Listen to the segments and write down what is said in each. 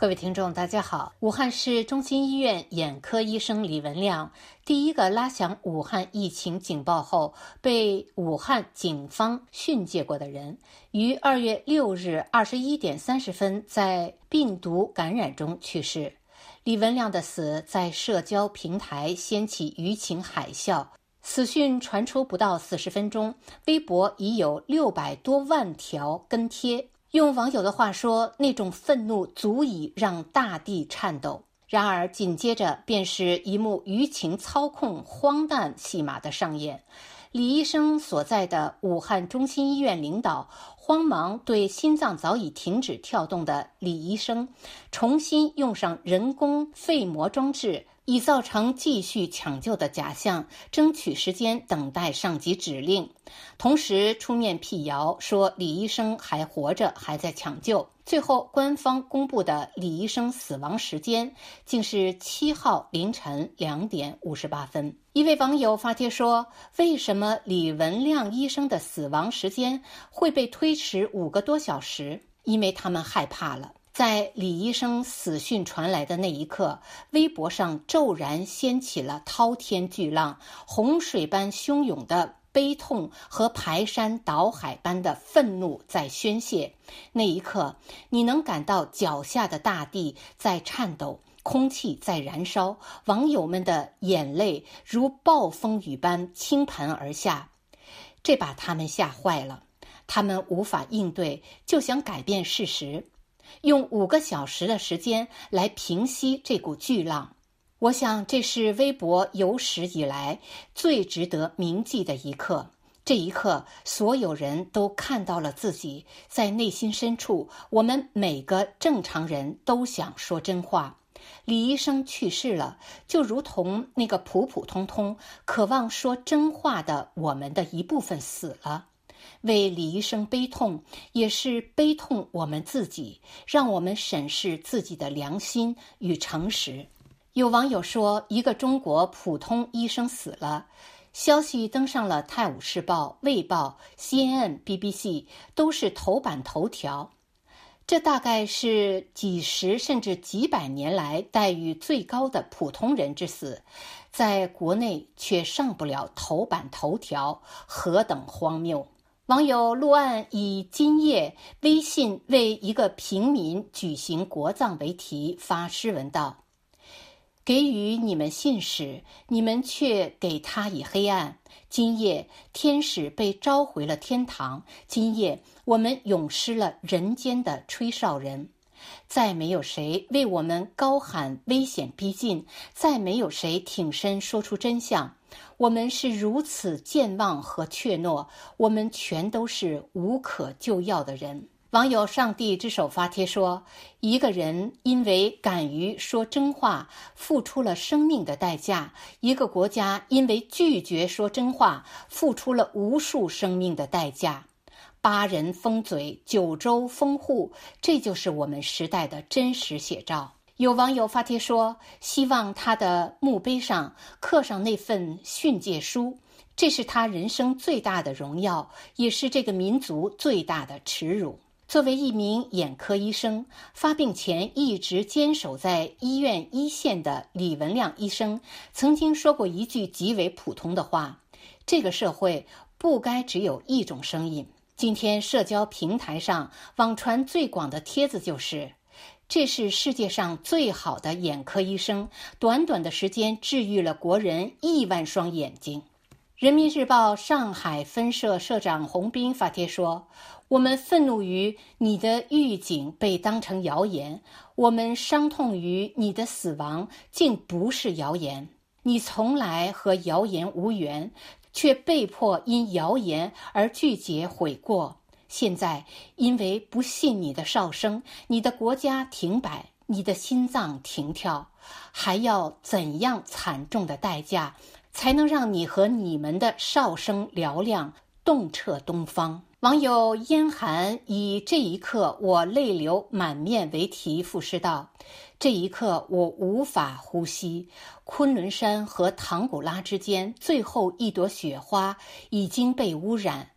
各位听众大家好，武汉市中心医院眼科医生李文亮第一个拉响武汉疫情警报后被武汉警方训诫过的人，于2月6日21点30分在病毒感染中去世。李文亮的死在社交平台掀起舆情海啸，死讯传出不到40分钟，微博已有600多万条跟贴。用网友的话说，那种愤怒足以让大地颤抖。然而紧接着便是一幕舆情操控荒诞戏码的上演。李医生所在的武汉中心医院领导慌忙对心脏早已停止跳动的李医生重新用上人工肺膜装置，以造成继续抢救的假象，争取时间等待上级指令。同时出面辟谣说李医生还活着，还在抢救。最后官方公布的李医生死亡时间竟是7号凌晨2点58分。一位网友发帖说，为什么李文亮医生的死亡时间会被推迟5个多小时？因为他们害怕了。在李医生死讯传来的那一刻，微博上骤然掀起了滔天巨浪，洪水般汹涌的悲痛和排山倒海般的愤怒在宣泄。那一刻，你能感到脚下的大地在颤抖，空气在燃烧，网友们的眼泪如暴风雨般倾盆而下。这把他们吓坏了，他们无法应对，就想改变事实，用5个小时的时间来平息这股巨浪。我想这是微博有史以来最值得铭记的一刻。这一刻，所有人都看到了自己，在内心深处，我们每个正常人都想说真话。李医生去世了，就如同那个普普通通渴望说真话的我们的一部分死了。为李医生悲痛，也是悲痛我们自己，让我们审视自己的良心与诚实。有网友说，一个中国普通医生死了，消息登上了《泰晤士报》、《卫报》、CNN、BBC， 都是头版头条。这大概是几十甚至几百年来待遇最高的普通人之死，在国内却上不了头版头条，何等荒谬！网友陆岸以今夜微信为一个平民举行国葬为题发诗文道，给予你们信使，你们却给他以黑暗。今夜天使被召回了天堂，今夜我们永失了人间的吹哨人。再没有谁为我们高喊危险逼近，再没有谁挺身说出真相。我们是如此健忘和怯懦，我们全都是无可救药的人。网友上帝之手发帖说，一个人因为敢于说真话付出了生命的代价，一个国家因为拒绝说真话付出了无数生命的代价。8人封嘴，9州封户，这就是我们时代的真实写照。有网友发帖说，希望他的墓碑上刻上那份训诫书，这是他人生最大的荣耀，也是这个民族最大的耻辱。作为一名眼科医生，发病前一直坚守在医院一线的李文亮医生曾经说过一句极为普通的话，这个社会不该只有一种声音。今天社交平台上网传最广的帖子就是，这是世界上最好的眼科医生，短短的时间治愈了国人1万双眼睛。人民日报上海分社社长洪斌发帖说，我们愤怒于你的预警被当成谣言，我们伤痛于你的死亡竟不是谣言。你从来和谣言无缘，却被迫因谣言而拒绝悔过。现在因为不信你的哨声，你的国家停摆，你的心脏停跳，还要怎样惨重的代价才能让你和你们的哨声嘹亮，动彻东方？网友燕寒以这一刻我泪流满面为题赋诗道，这一刻我无法呼吸，昆仑山和唐古拉之间最后一朵雪花已经被污染，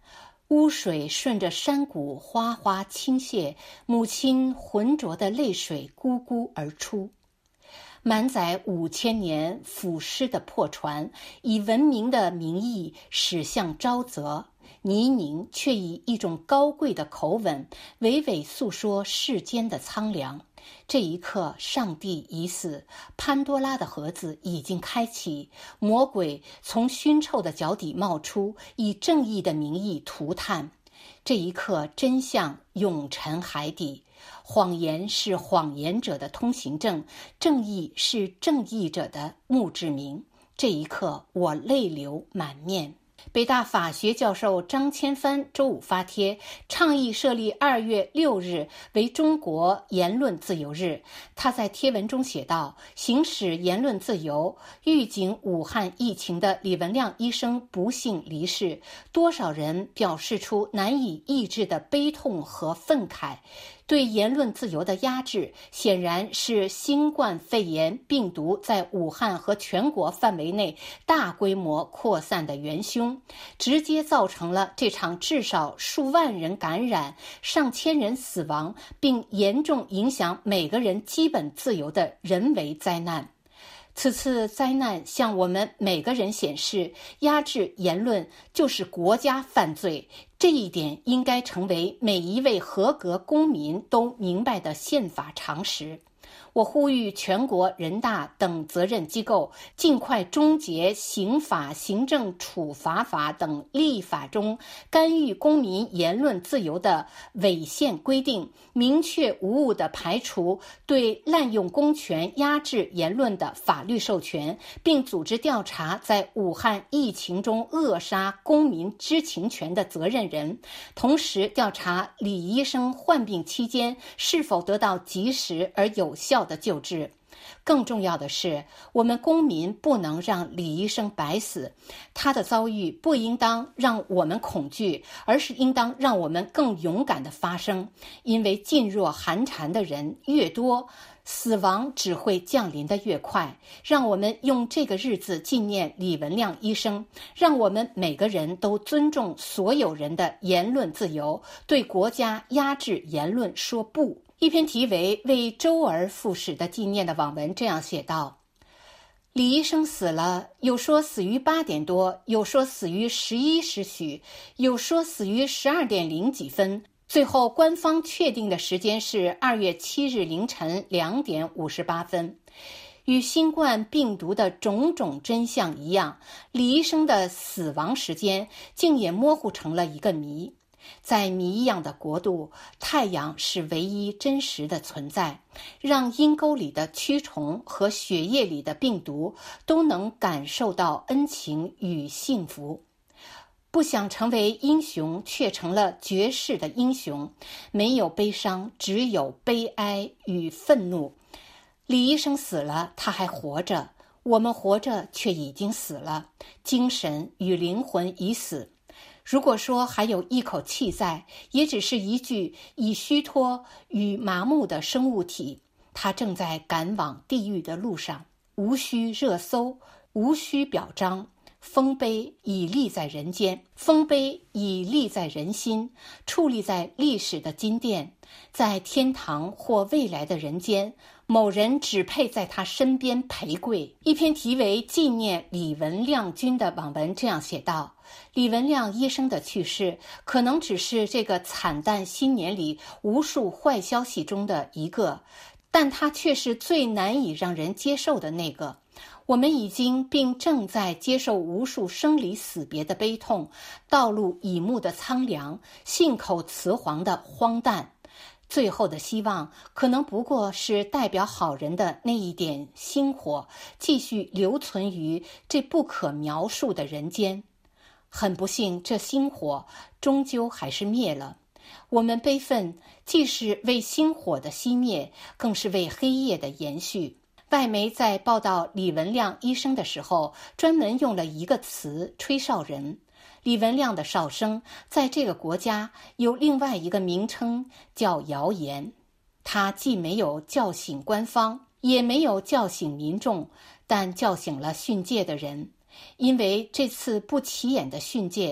污水顺着山谷哗哗倾泻，母亲浑浊的泪水咕咕而出。满载5000年腐尸的破船，以文明的名义驶向沼泽，泥泞却以一种高贵的口吻娓娓诉说世间的苍凉。这一刻，上帝已死，潘多拉的盒子已经开启，魔鬼从熏臭的脚底冒出，以正义的名义涂炭。这一刻，真相永沉海底。谎言是谎言者的通行证，正义是正义者的墓志铭。这一刻，我泪流满面。北大法学教授张千帆周五发帖，倡议设立2月6日为中国言论自由日。他在贴文中写道：行使言论自由，预警武汉疫情的李文亮医生不幸离世，多少人表示出难以抑制的悲痛和愤慨。对言论自由的压制，显然是新冠肺炎病毒在武汉和全国范围内大规模扩散的元凶，直接造成了这场至少数万人感染、上千人死亡，并严重影响每个人基本自由的人为灾难。此次灾难向我们每个人显示，压制言论就是国家犯罪，这一点应该成为每一位合格公民都明白的宪法常识。我呼吁全国人大等责任机构尽快终结刑法、行政处罚法等立法中干预公民言论自由的违宪规定，明确无误地排除对滥用公权压制言论的法律授权，并组织调查在武汉疫情中扼杀公民知情权的责任人，同时调查李医生患病期间是否得到及时而有效的救治。更重要的是，我们公民不能让李医生白死，他的遭遇不应当让我们恐惧，而是应当让我们更勇敢地发声。因为噤若寒蝉的人越多，死亡只会降临得越快。让我们用这个日子纪念李文亮医生，让我们每个人都尊重所有人的言论自由，对国家压制言论说不。一篇题为《为周而复始》的纪念的网文这样写道：李医生死了，有说死于8点多，有说死于11时许，有说死于12点0几分，最后官方确定的时间是2月7日凌晨2点58分。与新冠病毒的种种真相一样，李医生的死亡时间竟也模糊成了一个谜。在谜一样的国度，太阳是唯一真实的存在，让阴沟里的蛆虫和血液里的病毒都能感受到恩情与幸福。不想成为英雄，却成了绝世的英雄。没有悲伤，只有悲哀与愤怒。李医生死了，他还活着；我们活着，却已经死了。精神与灵魂已死。如果说还有一口气在，也只是一具已虚脱与麻木的生物体，它正在赶往地狱的路上，无需热搜，无需表彰。丰碑已立在人间，丰碑已立在人心，矗立在历史的金殿，在天堂或未来的人间，某人只配在他身边陪跪。一篇题为《纪念李文亮君》的网文这样写道：李文亮医生的去世，可能只是这个惨淡新年里无数坏消息中的一个，但它却是最难以让人接受的那个。我们已经并正在接受无数生离死别的悲痛，道路已幕的苍凉，信口雌黄的荒诞。最后的希望可能不过是代表好人的那一点星火，继续留存于这不可描述的人间。很不幸，这星火终究还是灭了。我们悲愤，既是为星火的熄灭，更是为黑夜的延续。外媒在报道李文亮医生的时候，专门用了一个词“吹哨人”。李文亮的哨声在这个国家有另外一个名称，叫谣言。他既没有叫醒官方，也没有叫醒民众，但叫醒了训诫的人。因为这次不起眼的训诫，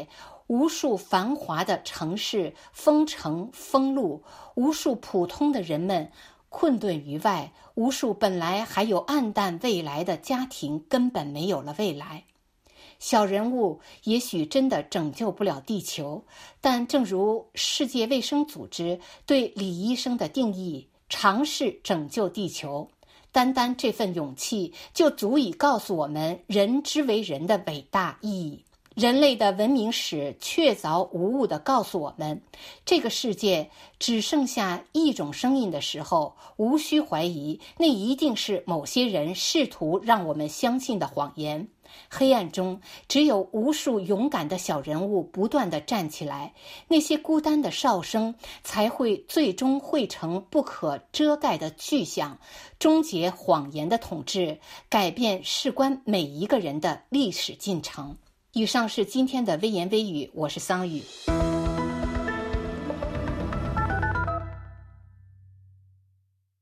无数繁华的城市封城封路，无数普通的人们困顿于外，无数本来还有暗淡未来的家庭根本没有了未来。小人物也许真的拯救不了地球，但正如世界卫生组织对李医生的定义，尝试拯救地球，单单这份勇气就足以告诉我们人之为人的伟大意义。人类的文明史确凿无误地告诉我们，这个世界只剩下一种声音的时候，无需怀疑，那一定是某些人试图让我们相信的谎言。黑暗中只有无数勇敢的小人物不断地站起来，那些孤单的哨声才会最终汇成不可遮盖的巨响，终结谎言的统治，改变事关每一个人的历史进程。以上是今天的微言微语，我是桑榆。